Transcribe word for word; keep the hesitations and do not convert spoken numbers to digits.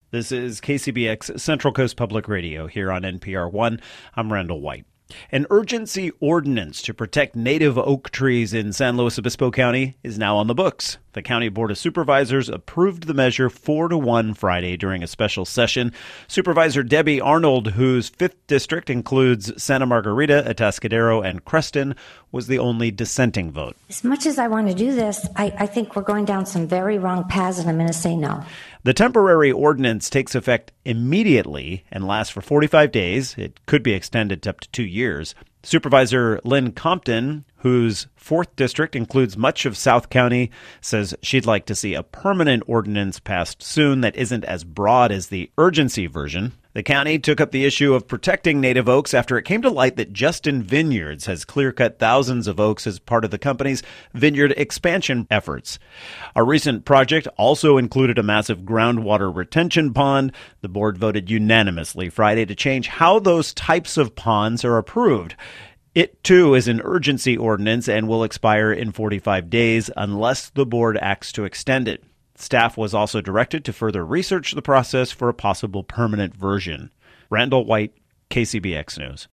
This is K C B X Central Coast Public Radio here on N P R one. I'm Randall White. An urgency ordinance to protect native oak trees in San Luis Obispo County is now on the books. The County Board of Supervisors approved the measure four to one Friday during a special session. Supervisor Debbie Arnold, whose fifth district includes Santa Margarita, Atascadero, and Creston, was the only dissenting vote. As much as I want to do this, I, I think we're going down some very wrong paths, and I'm going to say no. The temporary ordinance takes effect immediately and lasts for forty-five days. It could be extended to up to two years. Supervisor Lynn Compton, whose fourth district includes much of South County, says she'd like to see a permanent ordinance passed soon that isn't as broad as the urgency version. The county took up the issue of protecting native oaks after it came to light that Justin Vineyards has clear-cut thousands of oaks as part of the company's vineyard expansion efforts. A recent project also included a massive groundwater retention pond. The board voted unanimously Friday to change how those types of ponds are approved. It, too, is an urgency ordinance and will expire in forty-five days unless the board acts to extend it. Staff was also directed to further research the process for a possible permanent version. Randall White, K C B X News.